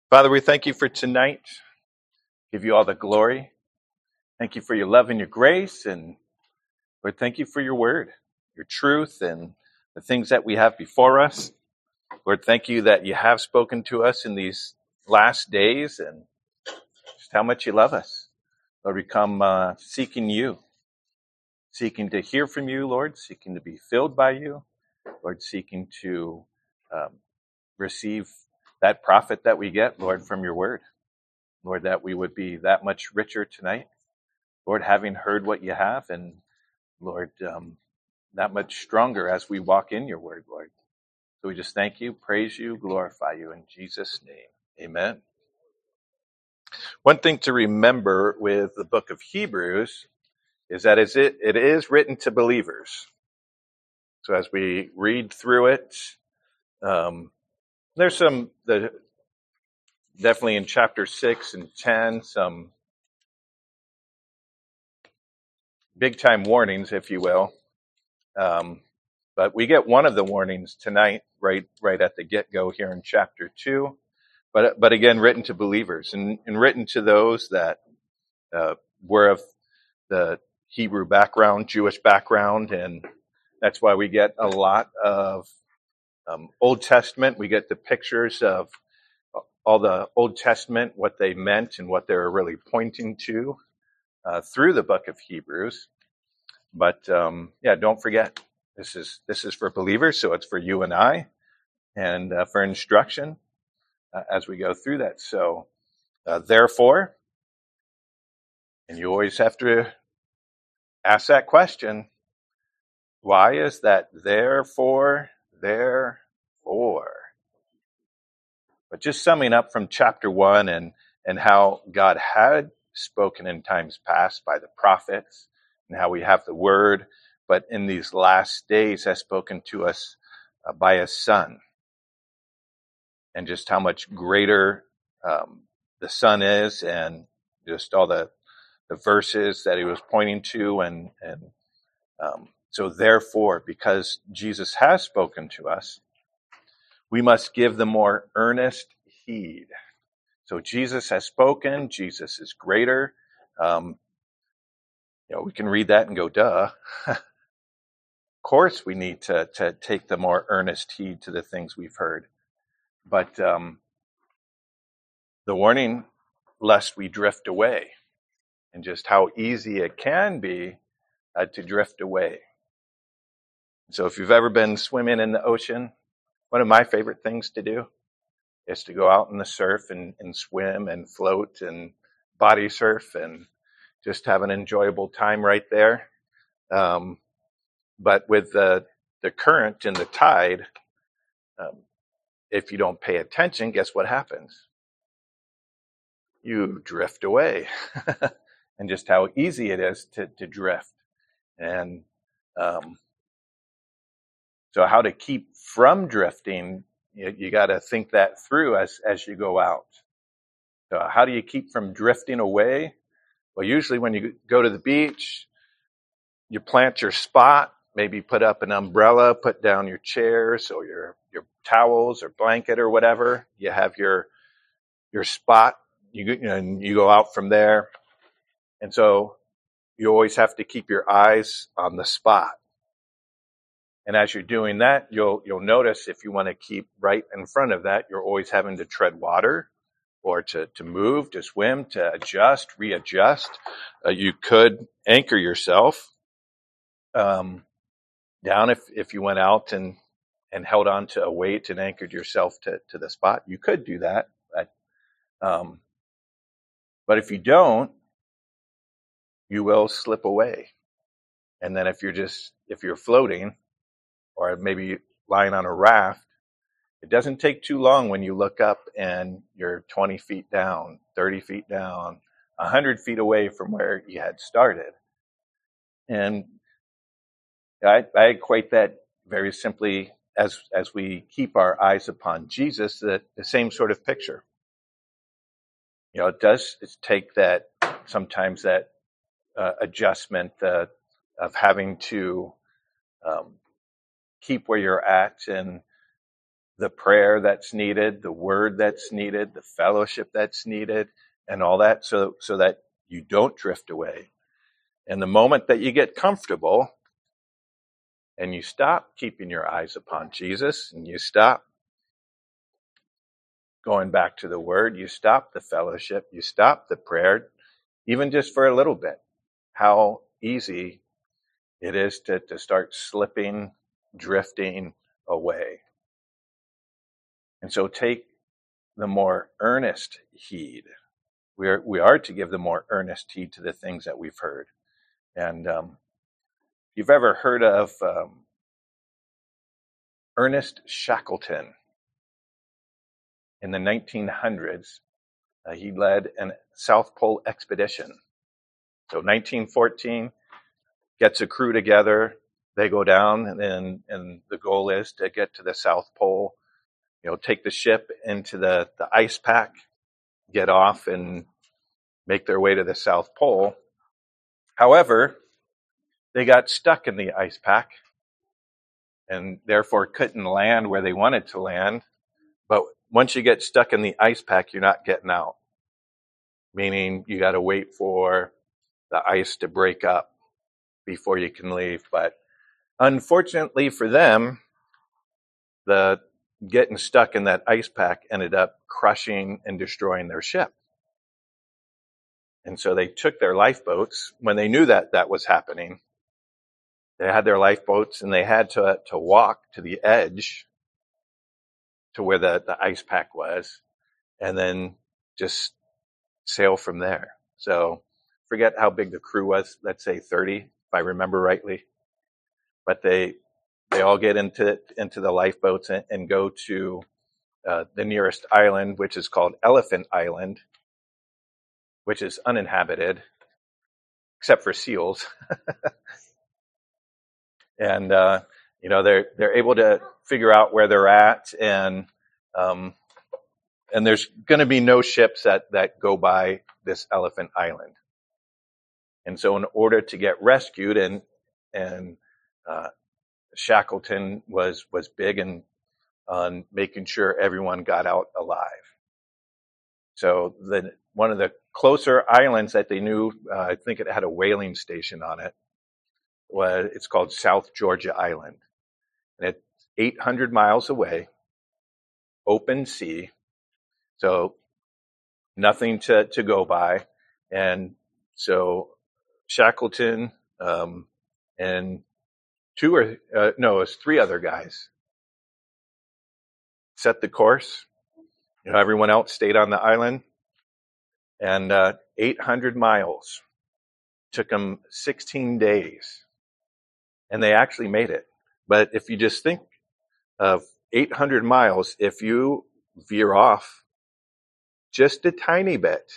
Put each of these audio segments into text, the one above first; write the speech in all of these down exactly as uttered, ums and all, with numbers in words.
Father, we thank you for tonight. Give you all the glory. Thank you for your love and your grace. And Lord, thank you for your word, your truth, and the things that we have before us. Lord, thank you that you have spoken to us in these last days and just how much you love us. Lord, we come uh, seeking you, seeking to hear from you, Lord, seeking to be filled by you, Lord, seeking to um, receive that profit that we get, Lord, from your word. Lord, that we would be that much richer tonight. Lord, having heard what you have, and Lord, um, that much stronger as we walk in your word, Lord. So we just thank you, praise you, glorify you in Jesus' name. Amen. One thing to remember with the book of Hebrews is that is it, it is written to believers. So as we read through it, um, there's some, the, definitely in chapter six and ten, some big time warnings, if you will. Um, but we get one of the warnings tonight, right, right at the get-go here in chapter two. But but again, written to believers and, and written to those that uh, were of the Hebrew background, Jewish background, and that's why we get a lot of um, Old Testament. We get the pictures of all the Old Testament, what they meant and what they were really pointing to uh, through the book of Hebrews. But um, yeah, don't forget, this is this is for believers, so it's for you and I, and uh, for instruction uh, as we go through that. So uh, therefore, and you always have to ask that question, why is that therefore, therefore? But just summing up from chapter one and, and how God had spoken in times past by the prophets and how we have the word, but in these last days has spoken to us uh, by his son, and just how much greater um, the son is, and just all the, the verses that he was pointing to. And, and um, so therefore, because Jesus has spoken to us, we must give the more earnest heed. So Jesus has spoken. Jesus is greater. Um, you know, we can read that and go, duh. Of course, we need to, to take the more earnest heed to the things we've heard. But um, the warning, lest we drift away, and just how easy it can be uh, to drift away. So if you've ever been swimming in the ocean, one of my favorite things to do is to go out in the surf and, and swim and float and body surf and just have an enjoyable time right there. Um, but with the, the current and the tide, um, if you don't pay attention, guess what happens? You drift away. And just how easy it is to, to drift. And um, so how to keep from drifting, you, you got to think that through as, as you go out. So how do you keep from drifting away? Well, usually when you go to the beach, you plant your spot, maybe put up an umbrella, put down your chairs or your, your towels or blanket or whatever. You have your your spot, you, you know, and you go out from there. And so you always have to keep your eyes on the spot. And as you're doing that, you'll you'll notice if you want to keep right in front of that, you're always having to tread water or to, to move, to swim, to adjust, readjust. Uh, you could anchor yourself um, down if, if you went out and, and held on to a weight and anchored yourself to, to the spot. You could do that. But, um, but if you don't, you will slip away. And then if you're just, if you're floating or maybe lying on a raft, it doesn't take too long when you look up and you're twenty feet down, thirty feet down, one hundred feet away from where you had started. And I, I equate that very simply as as we keep our eyes upon Jesus, that the same sort of picture. You know, it does take that sometimes that uh, adjustment uh, of having to um, keep where you're at and the prayer that's needed, the word that's needed, the fellowship that's needed, and all that, so so that you don't drift away. And the moment that you get comfortable and you stop keeping your eyes upon Jesus, and you stop going back to the word, you stop the fellowship, you stop the prayer, even just for a little bit, how easy it is to, to start slipping, drifting away. And so take the more earnest heed. We are, we are to give the more earnest heed to the things that we've heard. And um, if you've ever heard of um, Ernest Shackleton, in the nineteen hundreds, uh, he led a South Pole expedition. So nineteen fourteen, gets a crew together, they go down, and, then, and the goal is to get to the South Pole, you know, take the ship into the, the ice pack, get off and make their way to the South Pole. However, they got stuck in the ice pack and therefore couldn't land where they wanted to land. But once you get stuck in the ice pack, you're not getting out, meaning you got to wait for the ice to break up before you can leave. But unfortunately for them, the getting stuck in that ice pack ended up crushing and destroying their ship. And so they took their lifeboats when they knew that that was happening. They had their lifeboats and they had to to walk to the edge to where the, the ice pack was, and then just sail from there. So forget how big the crew was, let's say thirty, if I remember rightly. But they they all get into into the lifeboats and, and go to uh, the nearest island, which is called Elephant Island, which is uninhabited, except for seals. And, uh, you know, they're, they're able to figure out where they're at, and, um, and there's going to be no ships that, that go by this Elephant Island. And so in order to get rescued, and, and, uh, Shackleton was, was big in, on making sure everyone got out alive. So the, one of the closer islands that they knew, uh, I think it had a whaling station on it, was, it's called South Georgia Island. And it's eight hundred miles away, open sea, so nothing to, to go by. And so Shackleton um, and two or, uh, no, it was three other guys set the course. You know, everyone else stayed on the island. And uh, eight hundred miles took them sixteen days. And they actually made it. But if you just think of eight hundred miles, if you veer off just a tiny bit,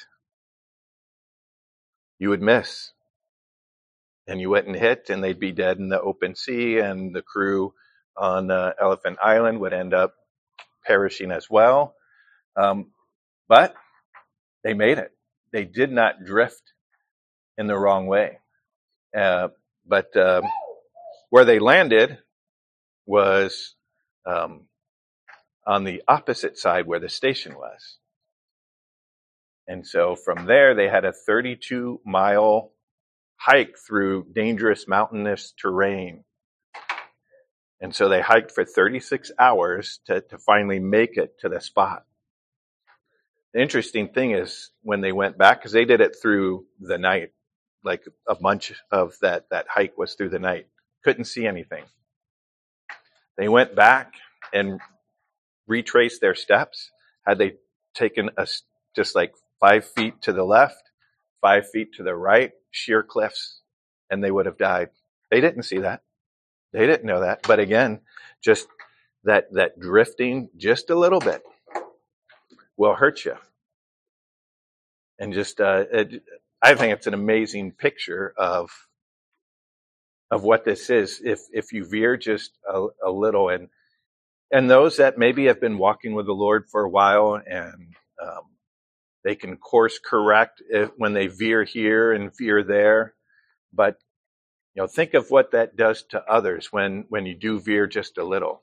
you would miss. And you wouldn't hit, and they'd be dead in the open sea, and the crew on uh, Elephant Island would end up perishing as well. Um, but they made it. They did not drift in the wrong way. Uh, but um, where they landed was um, on the opposite side where the station was. And so from there, they had a thirty-two mile hike through dangerous mountainous terrain. And so they hiked for thirty-six hours to, to finally make it to the spot. The interesting thing is when they went back, because they did it through the night, like a bunch of that, that hike was through the night. Couldn't see anything. They went back and retraced their steps. Had they taken a, just like five feet to the left, five feet to the right, sheer cliffs, and they would have died. They didn't see that. They didn't know that. But again, just that, that drifting just a little bit will hurt you. And just, uh, it, I think it's an amazing picture of, of what this is. If, if you veer just a, a little, and, and those that maybe have been walking with the Lord for a while, and, um, they can course correct if, when they veer here and veer there. But, you know, think of what that does to others when, when you do veer just a little.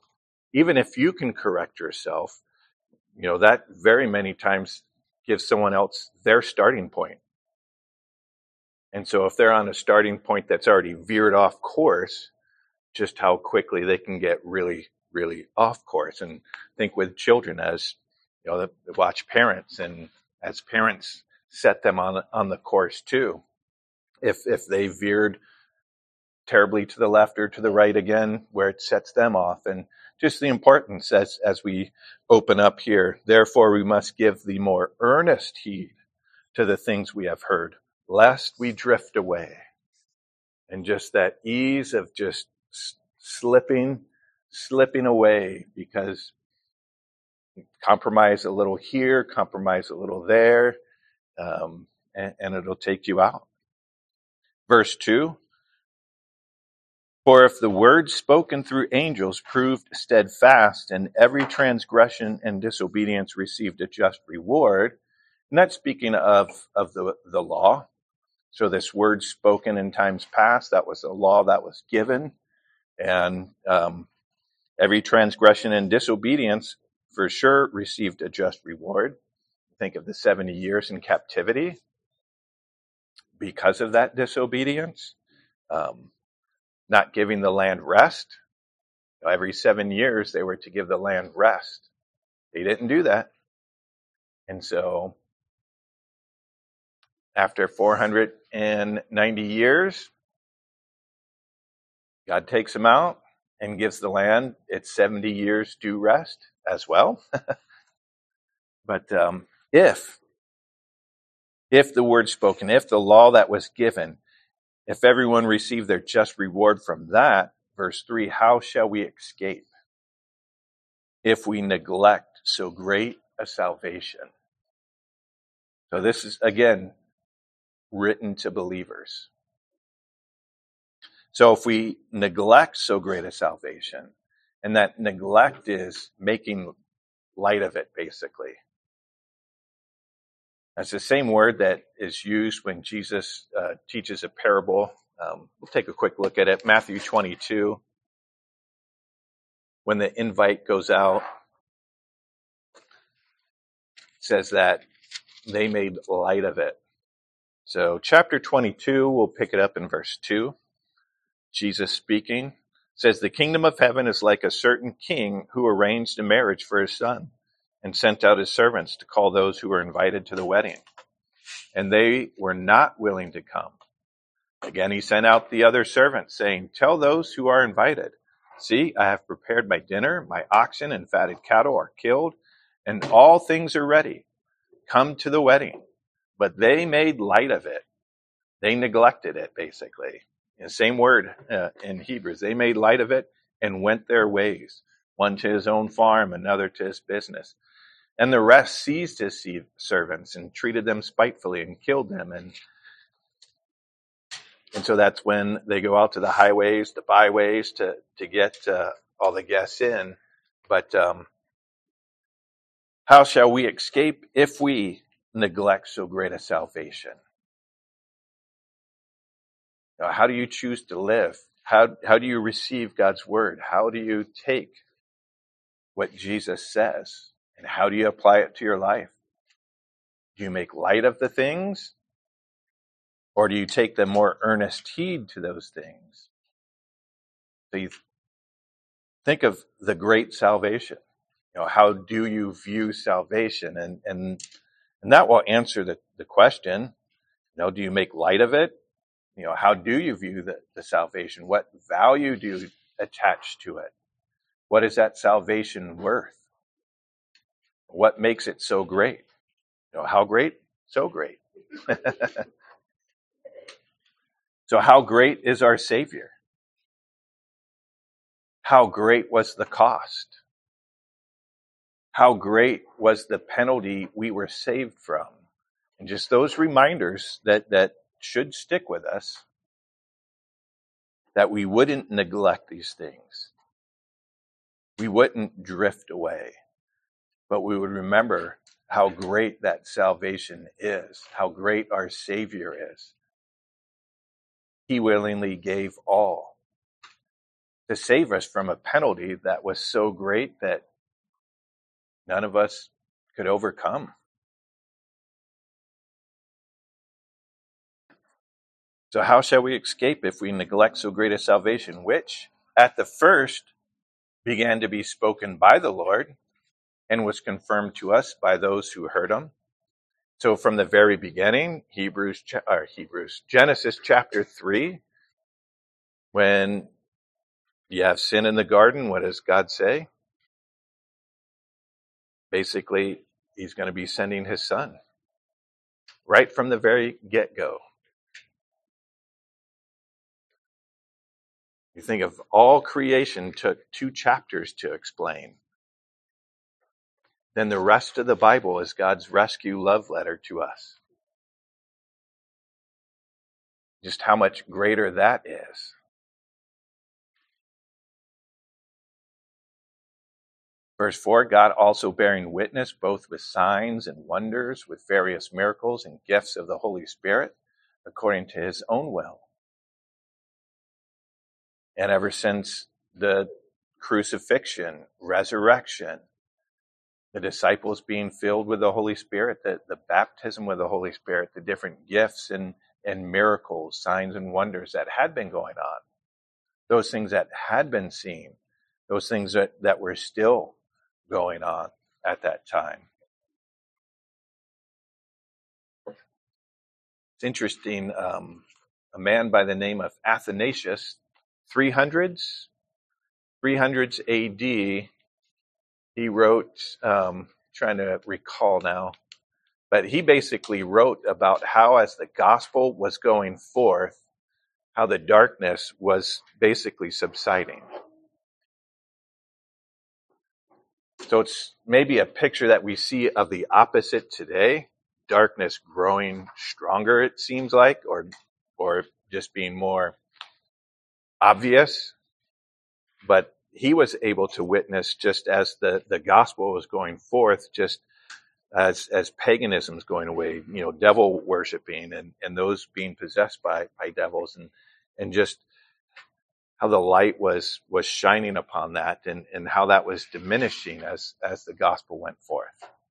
even if you can correct yourself, you know, that very many times gives someone else their starting point. And so if they're on a starting point that's already veered off course, just how quickly they can get really, really off course. And think with children, as you know, they watch parents, and as parents set them on on the course too. If if they veered terribly to the left or to the right again, where it sets them off. And just the importance as as we open up here. Therefore, we must give the more earnest heed to the things we have heard, lest we drift away. And just that ease of just slipping, slipping away, because compromise a little here, compromise a little there, um, and, and it'll take you out. Verse two, for if the word spoken through angels proved steadfast, and every transgression and disobedience received a just reward, and that's speaking of, of the, the law. So this word spoken in times past, that was a law that was given. And um, every transgression and disobedience for sure received a just reward. Think of the seventy years in captivity because of that disobedience. Um, not giving the land rest. Every seven years they were to give the land rest. They didn't do that. And so after four hundred ninety years, God takes them out and gives the land its seventy years due rest as well. But um, if, if the word spoken, if the law that was given, if everyone received their just reward from that, verse three, how shall we escape if we neglect so great a salvation? So this is, again, written to believers. So if we neglect so great a salvation, and that neglect is making light of it, basically. That's the same word that is used when Jesus uh, teaches a parable. Um, we'll take a quick look at it. Matthew twenty-two. When the invite goes out, it says that they made light of it. So chapter twenty-two, we'll pick it up in verse two. Jesus speaking says, the kingdom of heaven is like a certain king who arranged a marriage for his son and sent out his servants to call those who were invited to the wedding. And they were not willing to come. Again, he sent out the other servants, saying, tell those who are invited, see, I have prepared my dinner, my oxen and fatted cattle are killed, and all things are ready. Come to the wedding. But they made light of it. They neglected it, basically. The same word uh, in Hebrews. They made light of it and went their ways, one to his own farm, another to his business. And the rest seized his servants and treated them spitefully and killed them. And and so that's when they go out to the highways, the byways to, to get uh, all the guests in. But um, how shall we escape if we neglect so great a salvation? How do you choose to live? How, how do you receive God's word? How do you take what Jesus says? And how do you apply it to your life? Do you make light of the things? Or do you take the more earnest heed to those things? So you think of the great salvation. You know, how do you view salvation? And and and that will answer the, the question. You know, do you make light of it? You know, how do you view the, the salvation? What value do you attach to it? What is that salvation worth? What makes it so great? You know, how great? So great. So how great is our Savior? How great was the cost? How great was the penalty we were saved from? And just those reminders that, that should stick with us, that we wouldn't neglect these things. We wouldn't drift away, but we would remember how great that salvation is, how great our Savior is. He willingly gave all to save us from a penalty that was so great that none of us could overcome. So how shall we escape if we neglect so great a salvation, which at the first began to be spoken by the Lord and was confirmed to us by those who heard him? So from the very beginning, Hebrews, or Hebrews, Genesis chapter three, when you have sin in the garden, what does God say? Basically, he's going to be sending his son right from the very get-go. You think of all creation took two chapters to explain. Then the rest of the Bible is God's rescue love letter to us. Just how much greater that is. Verse four, God also bearing witness both with signs and wonders, with various miracles and gifts of the Holy Spirit, according to his own will. And ever since the crucifixion, resurrection, the disciples being filled with the Holy Spirit, the, the baptism with the Holy Spirit, the different gifts and, and miracles, signs and wonders that had been going on, those things that had been seen, those things that, that were still going on at that time. It's interesting, um, a man by the name of Athanasius, three hundreds, three hundreds A D, he wrote, um, trying to recall now, but he basically wrote about how as the gospel was going forth, how the darkness was basically subsiding. So it's maybe a picture that we see of the opposite today, darkness growing stronger, it seems like, or or just being more obvious. But he was able to witness just as the, the gospel was going forth, just as as paganism is going away, you know, devil worshiping and, and those being possessed by, by devils, and and just how the light was was shining upon that, and, and how that was diminishing as, as the gospel went forth.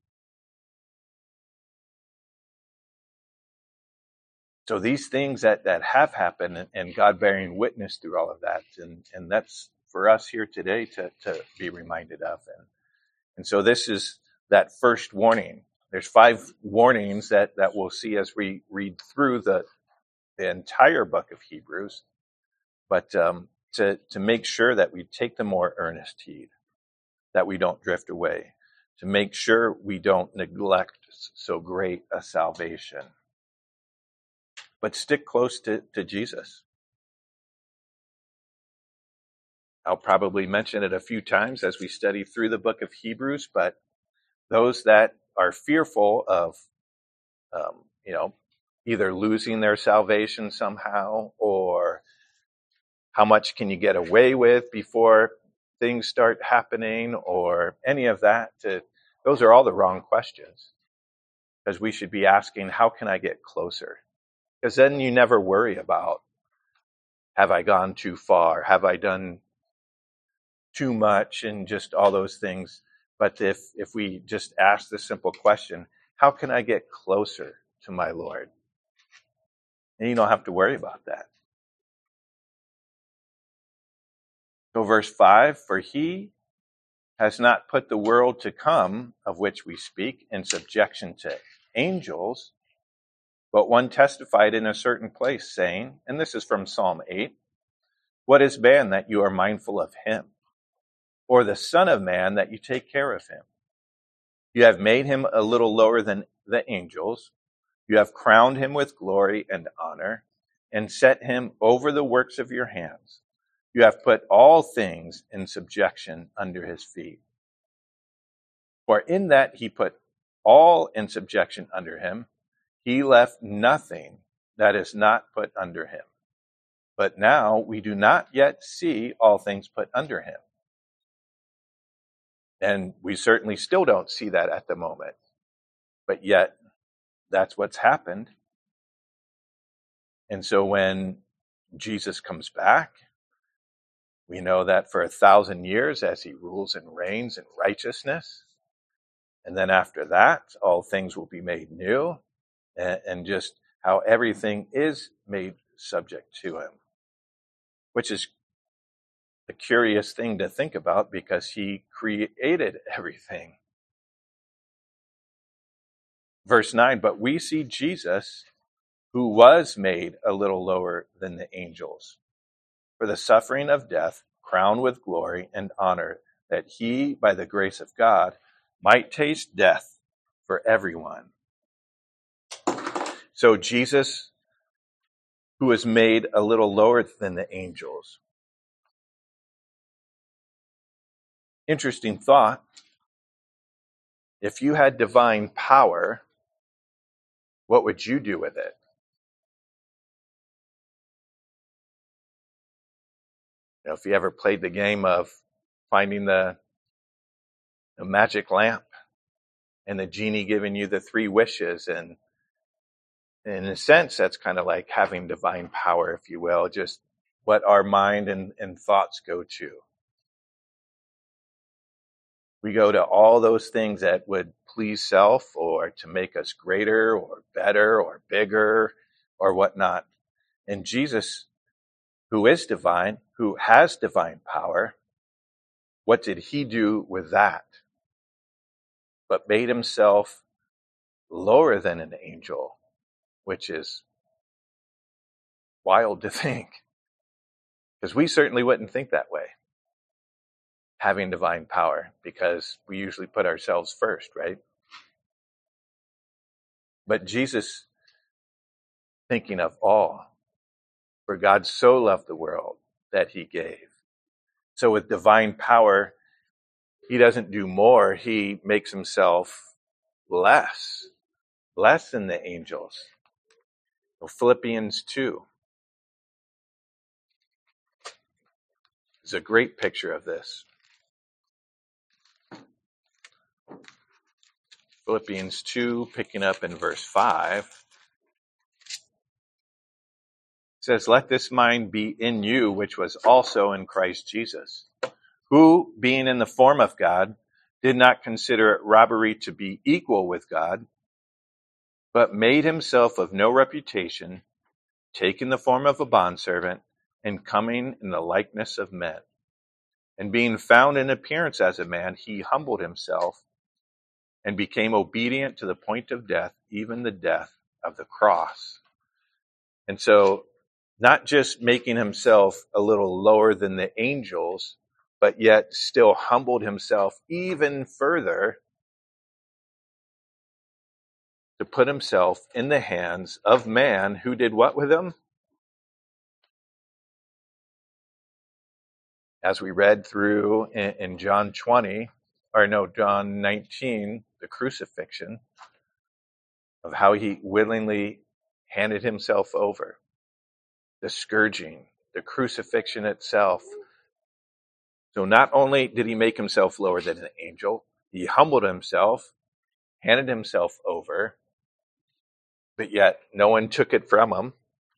So these things that, that have happened, and, and God bearing witness through all of that, and, and that's for us here today to, to be reminded of. And, and so this is that first warning. There's five warnings that, that we'll see as we read through the, the entire book of Hebrews. But um, to, to make sure that we take the more earnest heed, that we don't drift away, to make sure we don't neglect so great a salvation. But stick close to, to Jesus. I'll probably mention it a few times as we study through the book of Hebrews, but those that are fearful of, um, you know, either losing their salvation somehow, or how much can you get away with before things start happening, or any of that, to, those are all the wrong questions. Because we should be asking, how can I get closer? Because then you never worry about, have I gone too far? Have I done too much? And just all those things. But if, if we just ask the simple question, how can I get closer to my Lord? And you don't have to worry about that. So verse five, for he has not put the world to come, of which we speak, in subjection to angels, but one testified in a certain place, saying, and this is from Psalm eight, what is man that you are mindful of him? Or the Son of Man that you take care of him? You have made him a little lower than the angels. You have crowned him with glory and honor, and set him over the works of your hands. You have put all things in subjection under his feet. For in that he put all in subjection under him, he left nothing that is not put under him. But now we do not yet see all things put under him. And we certainly still don't see that at the moment. But yet, that's what's happened. And so when Jesus comes back, We know that for a thousand years as he rules and reigns in righteousness. And then after that, all things will be made new, and, and just how everything is made subject to him, which is a curious thing to think about because he created everything. Verse nine, but we see Jesus, who was made a little lower than the angels, for the suffering of death, crowned with glory and honor, that he, by the grace of God, might taste death for everyone. So Jesus, who was made a little lower than the angels. Interesting thought. If you had divine power, what would you do with it? You know, if you ever played the game of finding the, the magic lamp and the genie giving you the three wishes, and in a sense, that's kind of like having divine power, if you will, just what our mind and, and thoughts go to. We go to all those things that would please self or to make us greater or better or bigger or whatnot. And Jesus, who is divine, who has divine power, what did he do with that? But made himself lower than an angel, which is wild to think. Because we certainly wouldn't think that way, having divine power, because we usually put ourselves first, right? But Jesus, thinking of all, for God so loved the world that he gave. So with divine power, he doesn't do more, he makes himself less, less than the angels. So Philippians two is a great picture of this. Philippians two, picking up in verse five, says, let this mind be in you, which was also in Christ Jesus, who, being in the form of God, did not consider it robbery to be equal with God, but made himself of no reputation, taking the form of a bondservant, and coming in the likeness of men. And being found in appearance as a man, he humbled himself and became obedient to the point of death, even the death of the cross. And so, not just making himself a little lower than the angels, but yet still humbled himself even further to put himself in the hands of man who did what with him? As we read through in, in John twenty, or no, John nineteen, the crucifixion, of how he willingly handed himself over. The scourging, the crucifixion itself. So not only did he make himself lower than an angel, he humbled himself, handed himself over, but yet no one took it from him.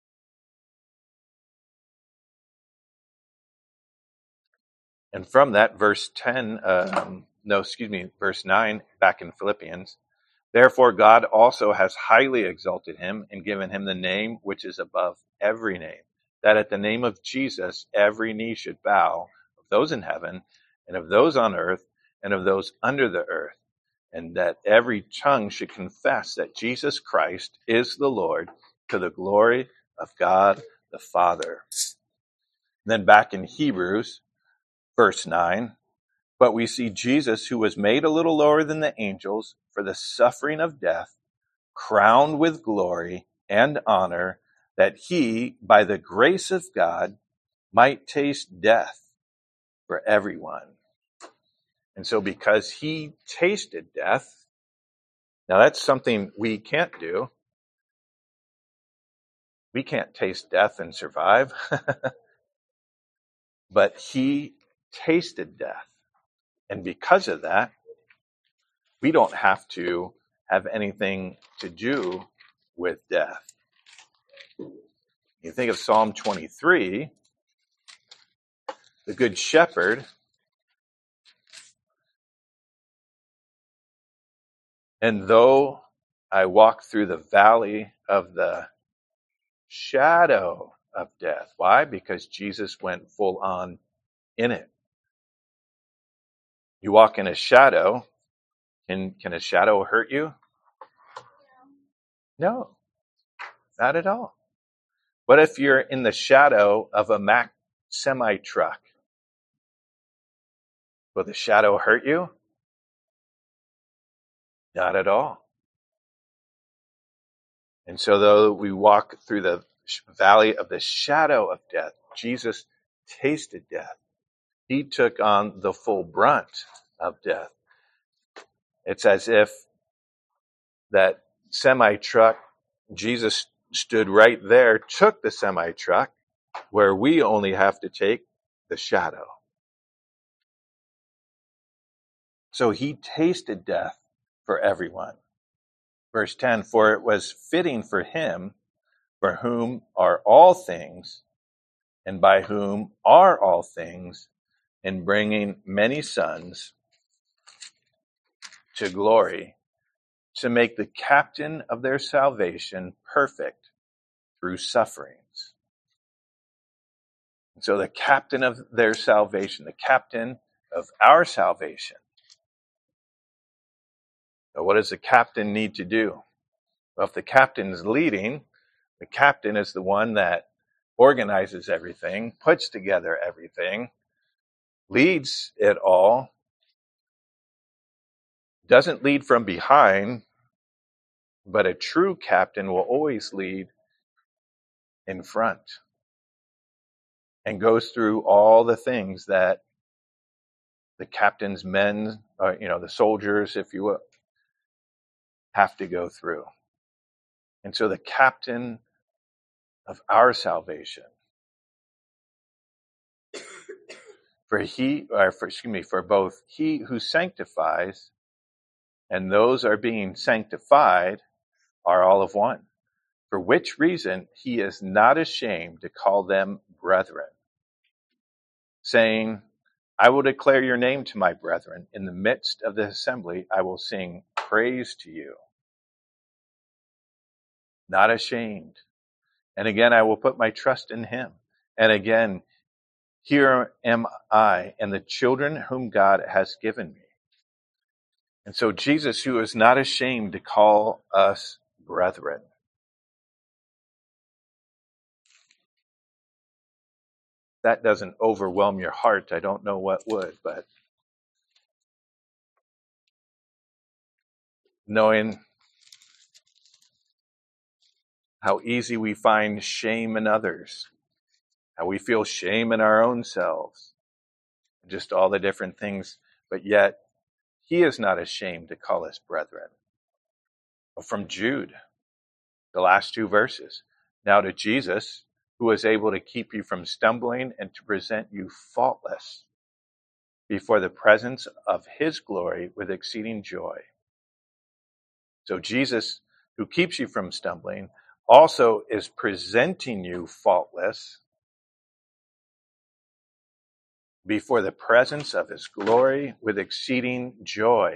And from that, verse ten, um, no, excuse me, verse nine, back in Philippians, therefore God also has highly exalted him and given him the name which is above every name, that at the name of Jesus every knee should bow, of those in heaven and of those on earth and of those under the earth, and that every tongue should confess that Jesus Christ is the Lord, to the glory of God the Father. And then back in Hebrews, verse nine, but we see Jesus, who was made a little lower than the angels for the suffering of death, crowned with glory and honor, that he, by the grace of God, might taste death for everyone. And so because he tasted death, now that's something we can't do. We can't taste death and survive. But he tasted death. And because of that, we don't have to have anything to do with death. You think of Psalm twenty-three, the good shepherd, and though I walk through the valley of the shadow of death. Why? Because Jesus went full on in it. You walk in a shadow, can, can a shadow hurt you? No, not at all. What if you're in the shadow of a Mack semi-truck? Will the shadow hurt you? Not at all. And so though we walk through the valley of the shadow of death, Jesus tasted death. He took on the full brunt of death. It's as if that semi-truck, Jesus stood right there, took the semi-truck, where we only have to take the shadow. So he tasted death for everyone. Verse ten, for it was fitting for him, for whom are all things, and by whom are all things, in bringing many sons to glory, to make the captain of their salvation perfect through sufferings. And so the captain of their salvation, the captain of our salvation. So what does the captain need to do? Well, if the captain is leading, the captain is the one that organizes everything, puts together everything, leads it all, doesn't lead from behind, but a true captain will always lead in front and goes through all the things that the captain's men, uh, you know, the soldiers, if you will, have to go through. And so the captain of our salvation, for he, or for, excuse me, for both he who sanctifies and those are being sanctified are all of one. For which reason he is not ashamed to call them brethren, saying, I will declare your name to my brethren. In the midst of the assembly, I will sing praise to you. Not ashamed. And again, I will put my trust in him. And again, here am I and the children whom God has given me. And so Jesus, who is not ashamed to call us brethren. That doesn't overwhelm your heart. I don't know what would, but knowing how easy we find shame in others, how we feel shame in our own selves, just all the different things, but yet he is not ashamed to call us brethren. From Jude, the last two verses. Now to Jesus, who is able to keep you from stumbling and to present you faultless before the presence of his glory with exceeding joy. So Jesus, who keeps you from stumbling, also is presenting you faultless before the presence of his glory with exceeding joy.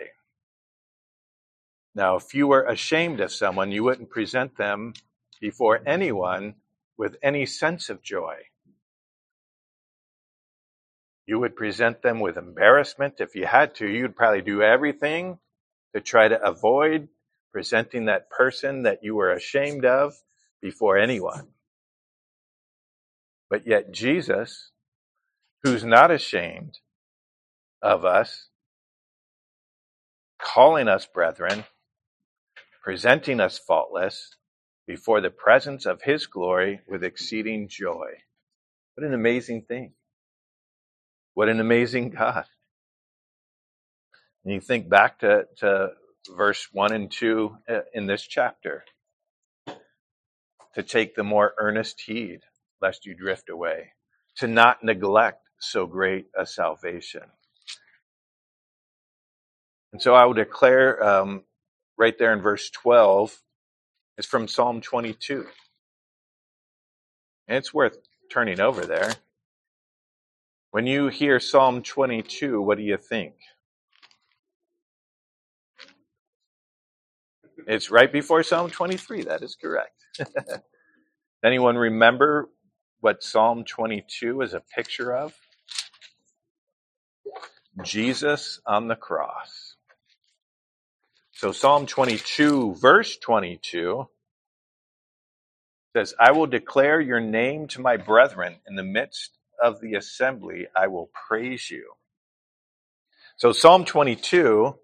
Now, if you were ashamed of someone, you wouldn't present them before anyone with any sense of joy. You would present them with embarrassment. If you had to, you'd probably do everything to try to avoid presenting that person that you were ashamed of before anyone. But yet Jesus, who's not ashamed of us, calling us brethren, presenting us faultless before the presence of his glory with exceeding joy. What an amazing thing. What an amazing God. And you think back to, to verse one and two in this chapter. To take the more earnest heed, lest you drift away. To not neglect so great a salvation. And so I will declare, um, right there in verse twelve, is from Psalm twenty-two. And it's worth turning over there. When you hear Psalm twenty-two, what do you think? It's right before Psalm twenty-three. That is correct. Anyone remember what Psalm twenty-two is a picture of? Jesus on the cross. So Psalm twenty-two, verse twenty-two says, I will declare your name to my brethren. In the midst of the assembly, I will praise you. So Psalm twenty-two,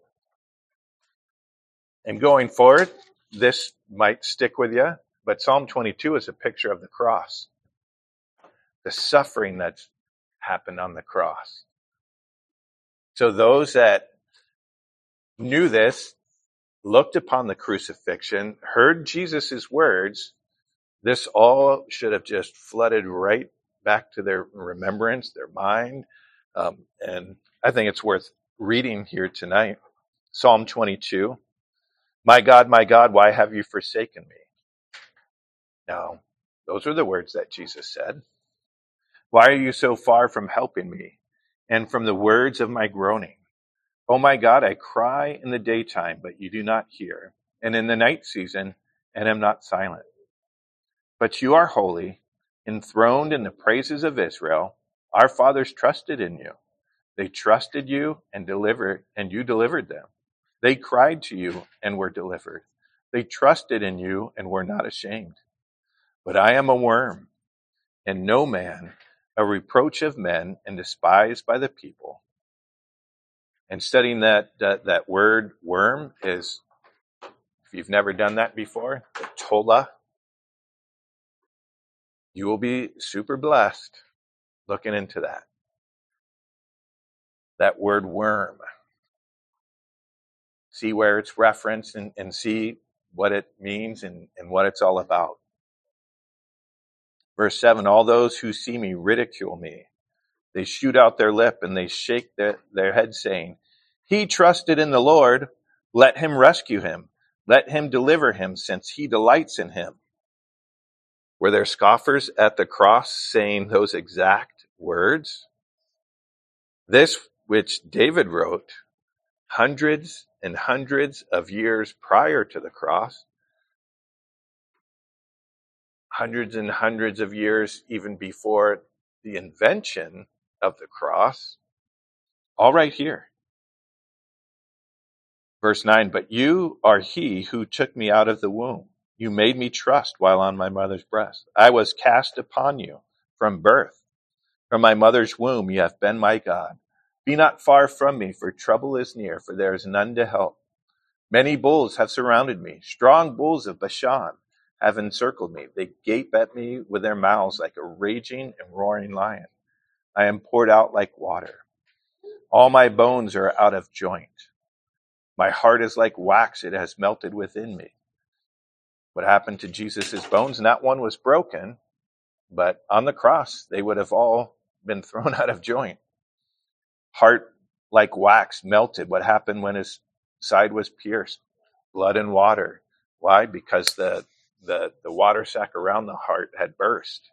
and going forward, this might stick with you, but Psalm twenty-two is a picture of the cross, the suffering that's happened on the cross. So those that knew this, looked upon the crucifixion, heard Jesus' words, this all should have just flooded right back to their remembrance, their mind. Um, and I think it's worth reading here tonight. Psalm twenty-two. My God, my God, why have you forsaken me? Now, those are the words that Jesus said. Why are you so far from helping me and from the words of my groaning? Oh my God, I cry in the daytime, but you do not hear, and in the night season, and am not silent. But you are holy, enthroned in the praises of Israel. Our fathers trusted in you. They trusted you and delivered, and you delivered them. They cried to you and were delivered. They trusted in you and were not ashamed. But I am a worm, and no man, a reproach of men, and despised by the people. And studying that that, that word worm is, if you've never done that before, the tola. You will be super blessed looking into that. That word worm. See where it's referenced and, and see what it means and, and what it's all about. Verse seven, all those who see me ridicule me. They shoot out their lip and they shake their, their head, saying, he trusted in the Lord, let him rescue him. Let him deliver him, since he delights in him. Were there scoffers at the cross saying those exact words? This, which David wrote hundreds and hundreds of years prior to the cross, hundreds and hundreds of years even before the invention of the cross, all right here. Verse nine, but you are he who took me out of the womb. You made me trust while on my mother's breast. I was cast upon you from birth. From my mother's womb you have been my God. Be not far from me, for trouble is near, for there is none to help. Many bulls have surrounded me. Strong bulls of Bashan have encircled me. They gape at me with their mouths like a raging and roaring lion. I am poured out like water. All my bones are out of joint. My heart is like wax. It has melted within me. What happened to Jesus' bones? Not one was broken, but on the cross, they would have all been thrown out of joint. Heart like wax melted. What happened when his side was pierced? Blood and water. Why? Because the, the, the water sac around the heart had burst.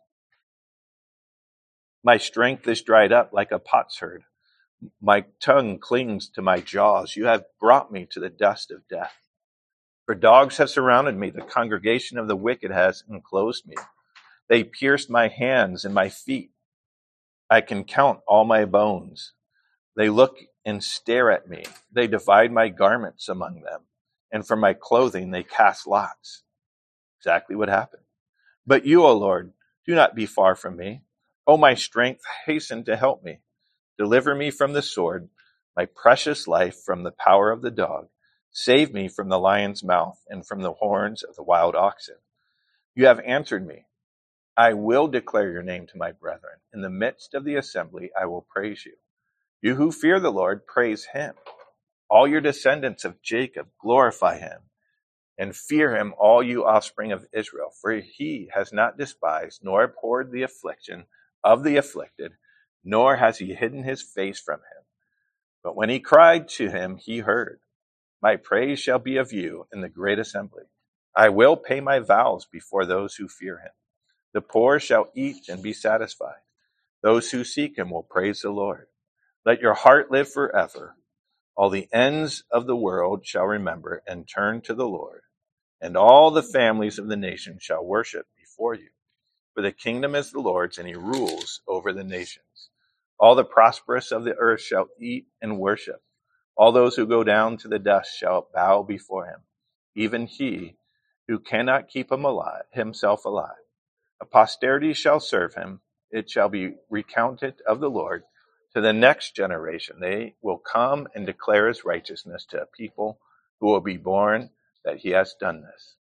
My strength is dried up like a potsherd. My tongue clings to my jaws. You have brought me to the dust of death. For dogs have surrounded me. The congregation of the wicked has enclosed me. They pierced my hands and my feet. I can count all my bones. They look and stare at me. They divide my garments among them. And for my clothing they cast lots. Exactly what happened. But you, O Lord, do not be far from me. O my strength, hasten to help me. Deliver me from the sword, my precious life from the power of the dog. Save me from the lion's mouth and from the horns of the wild oxen. You have answered me. I will declare your name to my brethren. In the midst of the assembly, I will praise you. You who fear the Lord, praise him. All your descendants of Jacob, glorify him. And fear him, all you offspring of Israel. For he has not despised nor abhorred the affliction of the afflicted, nor has he hidden his face from him. But when he cried to him, he heard. My praise shall be of you in the great assembly. I will pay my vows before those who fear him. The poor shall eat and be satisfied. Those who seek him will praise the Lord. Let your heart live forever. All the ends of the world shall remember and turn to the Lord, and all the families of the nations shall worship before you. For the kingdom is the Lord's, and he rules over the nations. All the prosperous of the earth shall eat and worship. All those who go down to the dust shall bow before him, even he who cannot keep him alive, himself alive. A posterity shall serve him. It shall be recounted of the Lord to the next generation. They will come and declare his righteousness to a people who will be born that he has done this.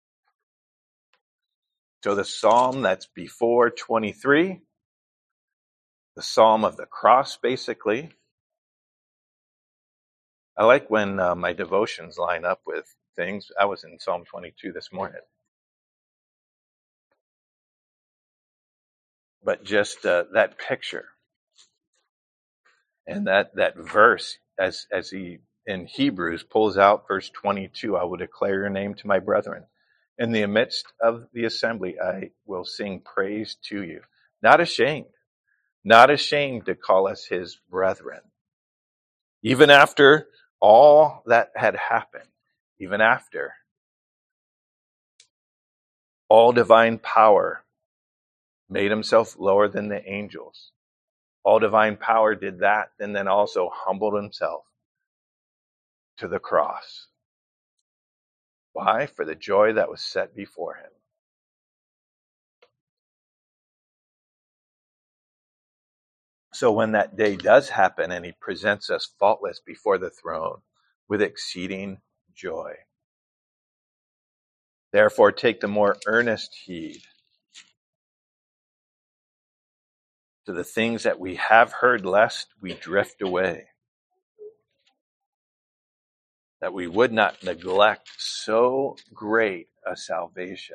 So the psalm that's before twenty-three, the psalm of the cross, basically. I like when uh, my devotions line up with things. I was in Psalm twenty-two this morning. But just uh, that picture and that, that verse, as, as he in Hebrews pulls out verse twenty-two, I will declare your name to my brethren. In the midst of the assembly, I will sing praise to you. Not ashamed, not ashamed to call us his brethren. Even after all that had happened, even after all divine power made himself lower than the angels. All divine power did that and then also humbled himself to the cross. Why? For the joy that was set before him. So when that day does happen and he presents us faultless before the throne with exceeding joy. Therefore take the more earnest heed to the things that we have heard, lest we drift away. That we would not neglect so great a salvation.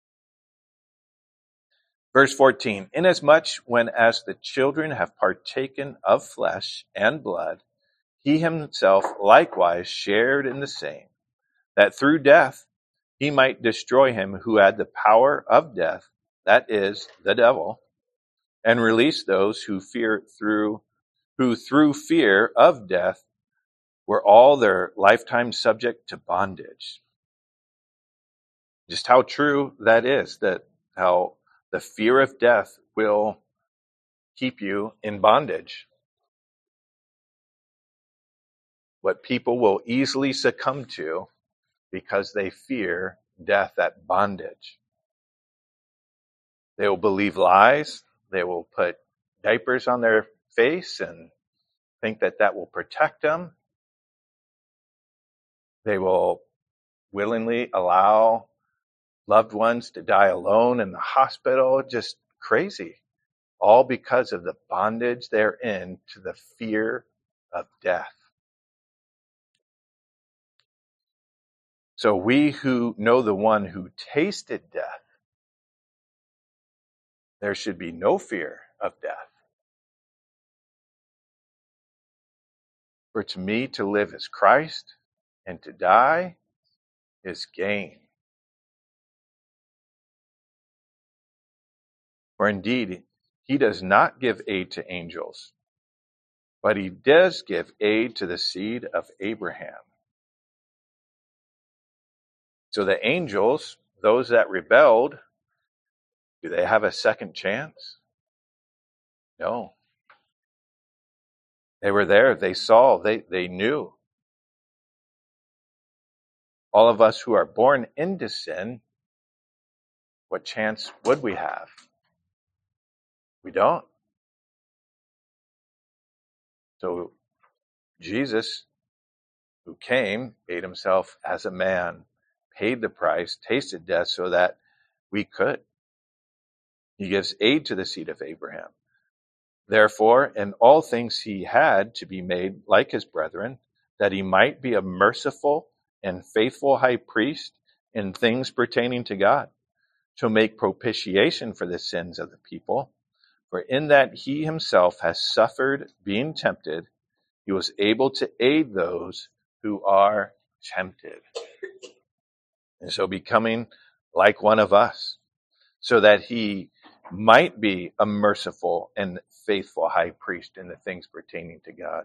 Verse fourteen, inasmuch when as the children have partaken of flesh and blood, he himself likewise shared in the same, that through death he might destroy him who had the power of death, that is, the devil, and release those who fear through who through fear of death were all their lifetime subject to bondage. Just how true that is, that how the fear of death will keep you in bondage. What people will easily succumb to because they fear death at bondage. They will believe lies. They will put diapers on their face and think that that will protect them. They will willingly allow loved ones to die alone in the hospital. Just crazy. All because of the bondage they're in to the fear of death. So we who know the one who tasted death, there should be no fear of death. For to me to live is Christ, and to die is gain. For indeed, he does not give aid to angels, but he does give aid to the seed of Abraham. So the angels, those that rebelled, do they have a second chance? No. They were there. They saw. They, they knew. All of us who are born into sin, what chance would we have? We don't. So Jesus, who came, made himself as a man, paid the price, tasted death so that we could. He gives aid to the seed of Abraham. Therefore, in all things he had to be made like his brethren, that he might be a merciful and faithful high priest in things pertaining to God, to make propitiation for the sins of the people. For in that he himself has suffered being tempted, he was able to aid those who are tempted. And so becoming like one of us, so that he might be a merciful and faithful high priest in the things pertaining to God.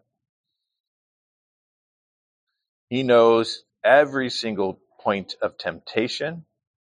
He knows every single point of temptation.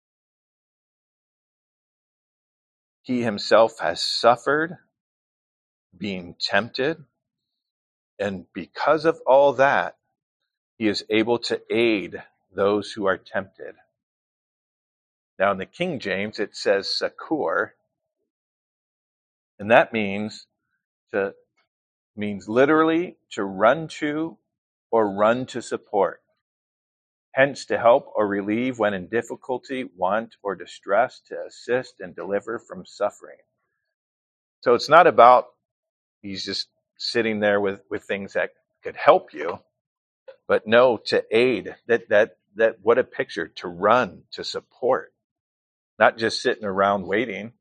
He himself has suffered being tempted. And because of all that, he is able to aid those who are tempted. Now in the King James, it says succor. And that means to means literally to run to or run to support. Hence to help or relieve when in difficulty, want, or distress, to assist and deliver from suffering. So it's not about he's just sitting there with, with things that could help you, but no, to aid. That that that what a picture, to run, to support, not just sitting around waiting.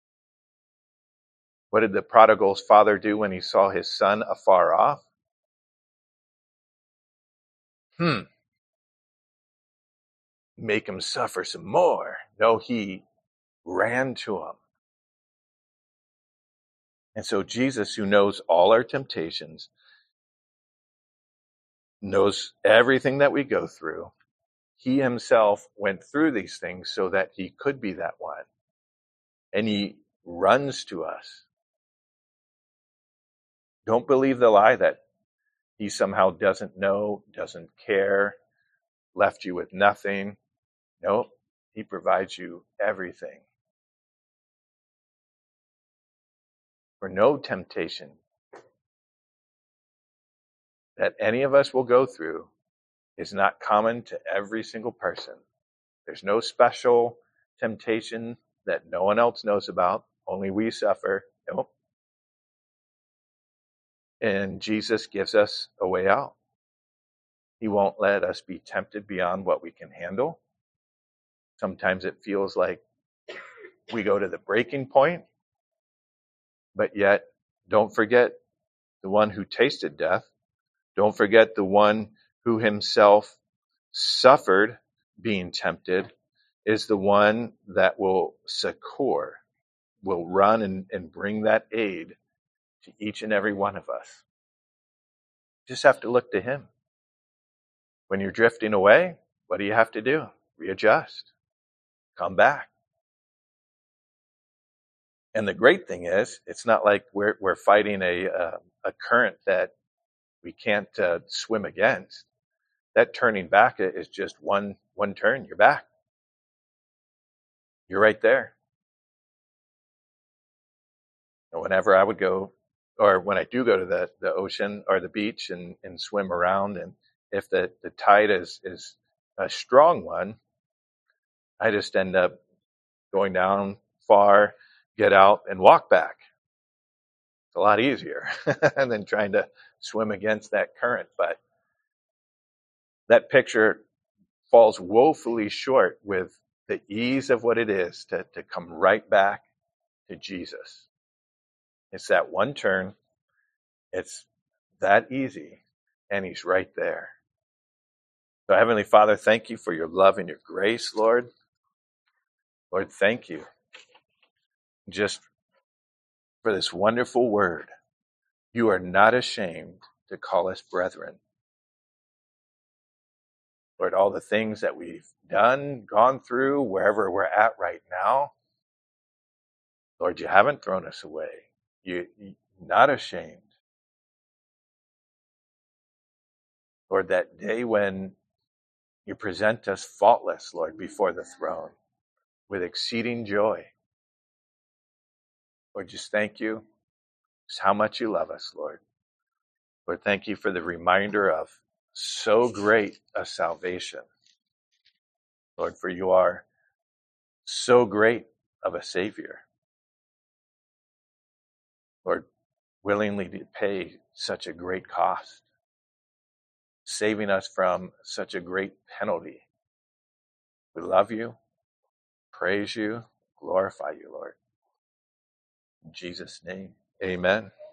What did the prodigal's father do when he saw his son afar off? Hmm. Make him suffer some more. No, he ran to him. And so Jesus, who knows all our temptations, knows everything that we go through, he himself went through these things so that he could be that one. And he runs to us. Don't believe the lie that he somehow doesn't know, doesn't care, left you with nothing. No, he provides you everything. For no temptation that any of us will go through is not common to every single person. There's no special temptation that no one else knows about. Only we suffer. Nope. And Jesus gives us a way out. He won't let us be tempted beyond what we can handle. Sometimes it feels like we go to the breaking point, but yet don't forget the one who tasted death. Don't forget the one who himself suffered being tempted is the one that will succor, will run and, and bring that aid to each and every one of us. Just have to look to him. When you're drifting away, what do you have to do? Readjust. Come back. And the great thing is, it's not like we're we're fighting a uh, a current that we can't uh, swim against. That turning back is just one one turn. You're back. You're right there. And whenever I would go, or when I do go to the, the ocean or the beach and, and swim around, and if the, the tide is, is a strong one, I just end up going down far, get out, and walk back. It's a lot easier than trying to swim against that current. But that picture falls woefully short with the ease of what it is to, to come right back to Jesus. It's that one turn. It's that easy, and he's right there. So Heavenly Father, thank you for your love and your grace, Lord. Lord, thank you just for this wonderful word. You are not ashamed to call us brethren. Lord, all the things that we've done, gone through, wherever we're at right now, Lord, you haven't thrown us away. You, you're not ashamed. Lord, that day when you present us faultless, Lord, before the throne with exceeding joy. Lord, just thank you just how much you love us, Lord. Lord, thank you for the reminder of so great a salvation. Lord, for you are so great of a Savior. Lord, willingly to pay such a great cost, saving us from such a great penalty. We love you, praise you, glorify you, Lord. In Jesus' name, amen.